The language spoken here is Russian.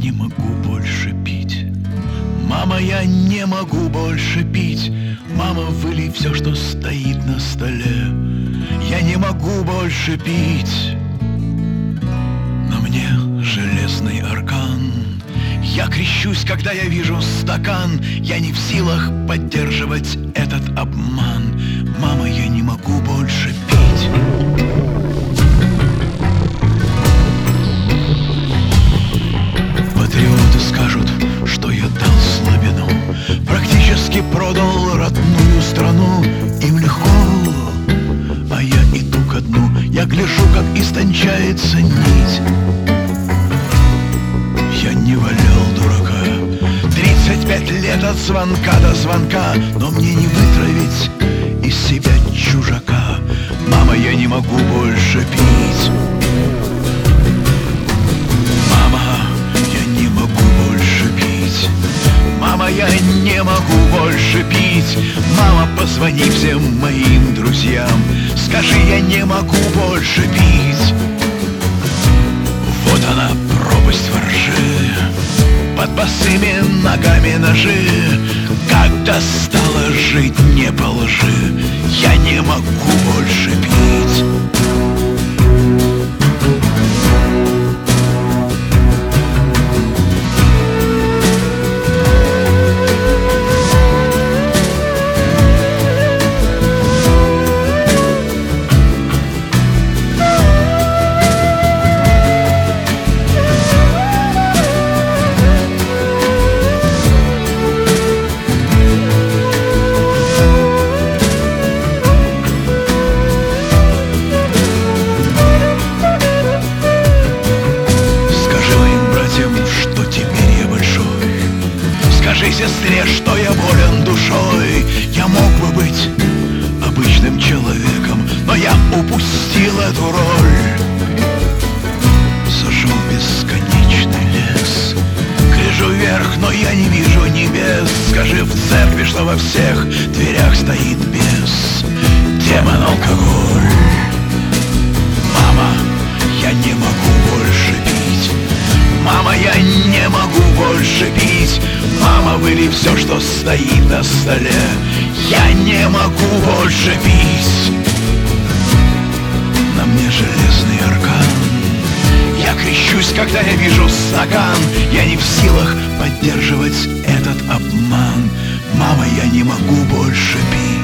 не могу больше пить. Мама, я не могу больше пить. Мама, вылей все, что стоит на столе. Я не могу больше пить. На мне железный аркан. Я крещусь, когда я вижу стакан. Я не в силах поддерживать этот обман. Мама, я не могу больше пить. Патриоты скажут, что я дал слабину, практически продал родную страну. Им легко, а я иду ко дну. Я гляжу, как истончается нить. Я не валял дурака. 35 лет от звонка до звонка, но мне не вытравить из себя чужака. Мама, я не могу больше пить. Мама, я не могу больше пить. Мама, я не могу больше пить. Мама, позвони всем моим друзьям, скажи, я не могу больше пить. Вот она, пропасть во ржи, под босыми ногами ножи. Когда стало жить не по лжи, я не могу больше пить. Скажи сестре, что я болен душой. Я мог бы быть обычным человеком, но я упустил эту роль. Сошел в бесконечный лес, гляжу вверх, но я не вижу небес. Скажи в церкви, что во всех дверях стоит бес, демон алкоголь. Мама, я не могу больше пить. Мама, я не могу больше пить. Мама, вылей все, что стоит на столе. Я не могу больше пить. На мне железный аркан. Я крещусь, когда я вижу стакан. Я не в силах поддерживать этот обман. Мама, я не могу больше пить.